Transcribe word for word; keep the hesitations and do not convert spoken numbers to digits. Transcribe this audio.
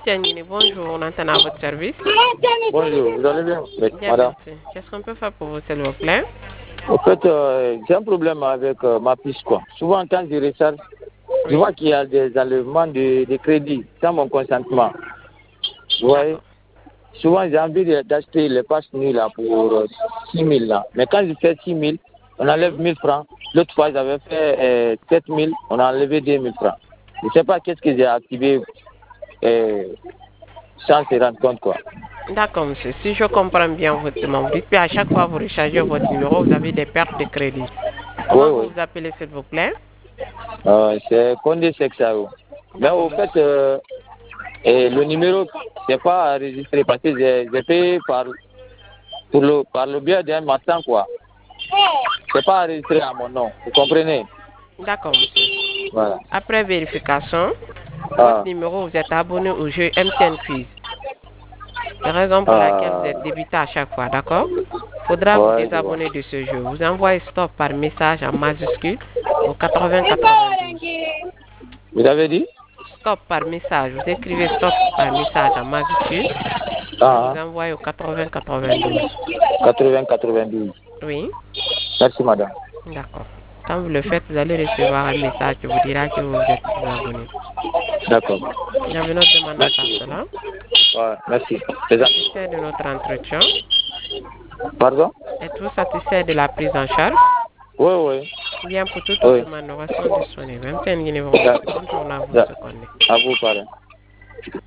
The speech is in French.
M T N, bonjour, on entend à votre service. Bonjour, vous allez bien, Bien, madame? merci. Qu'est-ce qu'on peut faire pour vous, s'il vous plaît? En fait, euh, j'ai un problème avec euh, ma puce, quoi. Souvent, quand je recharge, je Oui. vois qu'il y a des enlèvements de, de crédit sans mon consentement. Vous voyez? D'accord. Souvent, j'ai envie de- d'acheter les passes nues là pour euh, six mille là. Mais quand je fais six mille, on enlève Oui. mille francs. L'autre fois, j'avais fait euh, sept mille, on a enlevé deux mille francs. Je ne sais pas qu'est-ce que j'ai activé euh, sans se rendre compte, quoi. D'accord, monsieur. Si je comprends bien votre demande, vous dites qu'à chaque fois que vous rechargez votre numéro, vous avez des pertes de crédit. Oui, Comment vous oui. vous appelez, s'il vous plaît? Euh, c'est Condé Sexao. Mais D'accord, au fait, monsieur. euh, et le numéro, c'est pas enregistré parce que j'ai j'ai payé par, pour le, par le biais d'un matin, quoi. C'est pas enregistré à mon nom, vous comprenez? D'accord, monsieur. Voilà. Après vérification, votre Ah, numéro, vous êtes abonné au jeu M T N Quiz. C'est la raison pour laquelle vous ah, êtes débuté à chaque fois, d'accord? Faudra vous ouais, je vois. désabonner de ce jeu. Vous envoyez stop par message en majuscule au quatre-vingts quatre-vingt-douze. Vous avez dit? Stop par message. Vous écrivez stop par message en majuscule et vous Ah, envoyez au quatre-vingts quatre-vingt-douze. quatre-vingts quatre-vingt-douze. Oui, Merci, madame. d'accord. Quand vous le faites, vous allez recevoir un message qui vous dira que vous êtes désabonné. D'accord. Il y avait une autre demande à part Merci. cela. Ouais, merci. C'est ça. Satisfait de notre entretien? Pardon? Êtes-vous satisfait de la prise en charge? Oui, oui. Bien, pour toute autre Oui. demande, nous restons disponibles. M T N Guinée, bonjour. Da- Bonne journée à vous, da- ce qu'on est. À vous, pardon.